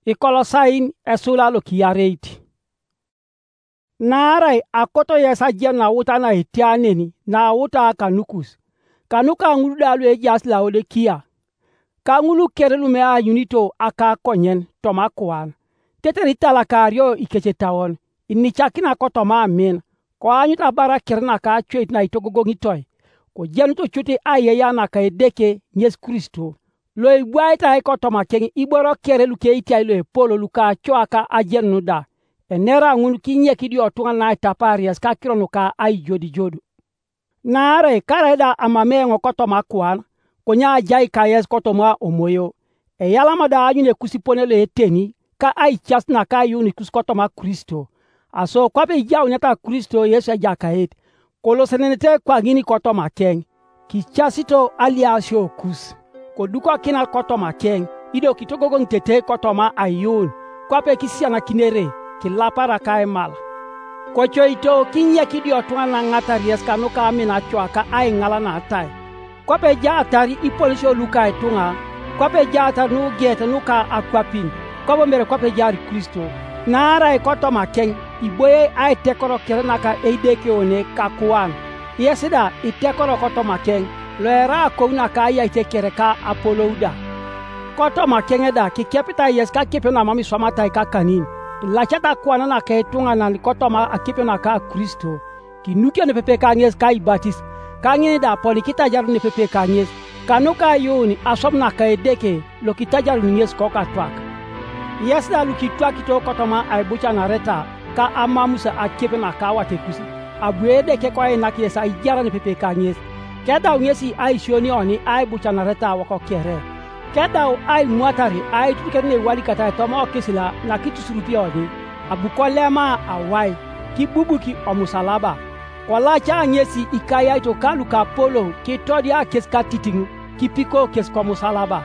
Ikolosain esula lo kiyareiti. Narai akoto yesa jem na wuta na itianeni na wuta kanukus. Kanuka ngulu dalu ejas la ole kia. Ka ngulu kerelu mea unito aka konyen toma kuan. Teteri talakario ikechetawon. Inichakina kotoma amin. Kwa anyuta bara kerna ka chweit na itogogo ngitoy. Ko jenuto chuti ayeya na ka edeke Yesu Kristo. Lo igwaita kotoma kengi iboro kerelu ke itia ilo polo luka choaka ajenu da. Enera ngunu kinye kidi otunga na itaparias ka kirono ka ai jodi jodu. Nare kareda amame ngokotoma kuan. Konya ajai ka yes kotoma omoyo. Yala mada anyune kusiponele eteni. Ka ai chas na ka yuni kuskotoma Kristo. Aso kwape ijau nyata Kristo Yesu ajakaet. Kolosenete kwa gini kotoma keng. Kichasito aliasio kus. Koduko kina kotoma keng. Ido kitogogo ntete kotoma ayun. Kwape kisia na kinere. Kilapara kae mala. Kocho ito kinye kidio tuwa na ngata rieska nuka amina chua ka ai ngala na atai. Kwape jaatari ipolisho luka etunga. Kwape jaatari nu gete nuka akwapin. Kwape mere kwape jari Kristo. Nara kotoma keng. Iboye ai tekoro kerenaka eideke one kakuan. Yesida itekoro kotoma keng. Loera kouna ka ya itekere ka Apolouda. Kotoma keng eda ki kepita yeska kepe na mami swamata ka kanin. Lachata kuana na ke tunga na kotoma akipe na ka Kristo. Ki nuke ne pepe ka nges ka ibatis. Ka ngene da poli kita jaru ne pepe ka nges. Kanuka yoni asom na ka edeke lo kita jaru nges ko ka twak. Yesida lukitwa kito kotoma aibucha na reta. Ka amamusa akipe na ka wate kusi. Abuede ke kwa ina kiesa ijara ne pepe ka nges. Keda ungesi ai shoni oni ai bucha na reta wako kere. Keda ai muatari ai tukerne wali kata toma okesila na kitu surupia oni. Abukolema awai ki bubuki omusalaba. Kola cha ngesi ikaya ito kaluka polo ki todia keska titingu ki piko kesko musalaba.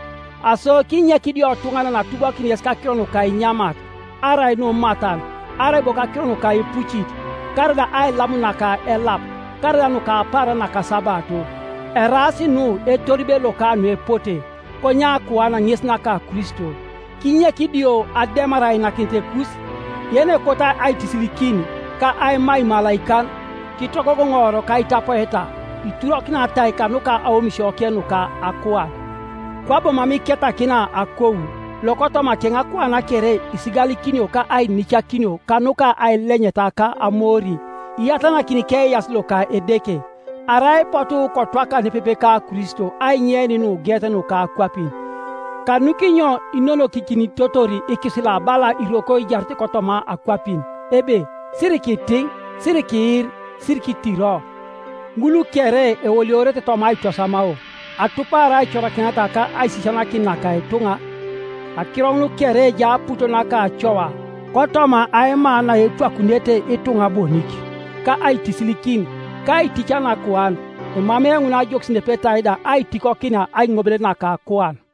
Aso kinya kidio tungana na tuba kinyeska kirono kai nyamat. Arai no matan. Arai boka kirono kai puchit. Karda ai lamunaka elap. Karda no ka para na kasabato. Erasi no etoribe loka no epote. Konya kuana nyesna ka Kristo. Kinya kidio ademara ina kinte kus. Yene kota ai tisilikini. Ka ai mai malaikan. Kitoko ngoro ka itapo heta. Ituro kina taika nuka aomisho nuka akua. Kwabo mami keta kina akou. Lokoto makenga kuana kere isigali kinyo ka ai nicha kinyo. Kanuka ai lenyeta ka amori. Iyatana kinike yasloka edeke. Arai potu kotwaka nepepe ka Kristo. Ai nyeni no gete no ka kwapin. Kanukinyo inono kikini totori ikisila bala iroko ijarte kotoma akwapin. Ebe, sirikiting, sirikir, sirikitiro. Ngulu kere ewoliorete toma itosamao. Atupara ichora kinata ka aisishana kinaka etunga. Akironu kere ja puto naka achowa. Kotoma aema na etua kunete etunga boniki. Ka aitisilikin, ka itichana kuan. Mame nguna joks nepeta ida aitiko kina ai ngobele naka kuan.